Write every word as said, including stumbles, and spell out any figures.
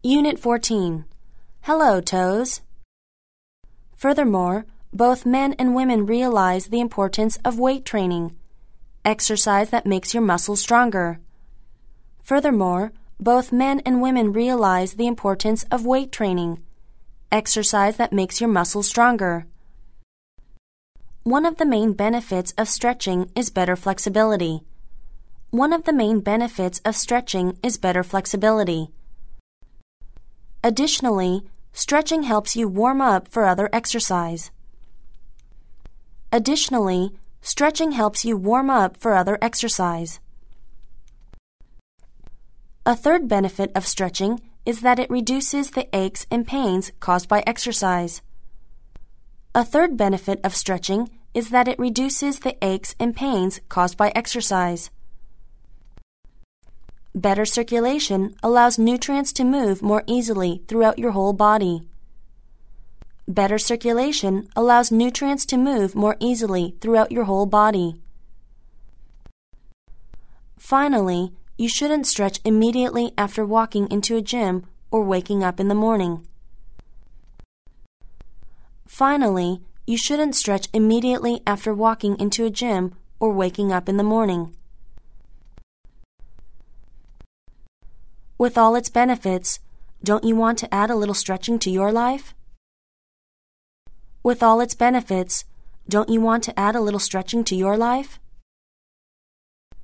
Unit fourteen. Hello, toes. Furthermore, both men and women realize the importance of weight training, exercise that makes your muscles stronger. Furthermore, both men and women realize the importance of weight training, exercise that makes your muscles stronger. One of the main benefits of stretching is better flexibility. One of the main benefits of stretching is better flexibility. Additionally, stretching helps you warm up for other exercise. Additionally, stretching helps you warm up for other exercise. A third benefit of stretching is that it reduces the aches and pains caused by exercise. A third benefit of stretching is that it reduces the aches and pains caused by exercise. Better circulation allows nutrients to move more easily throughout your whole body. Better circulation allows nutrients to move more easily throughout your whole body. Finally, you shouldn't stretch immediately after walking into a gym or waking up in the morning. Finally, you shouldn't stretch immediately after walking into a gym or waking up in the morning. With all its benefits, don't you want to add a little stretching to your life? With all its benefits, don't you want to add a little stretching to your life?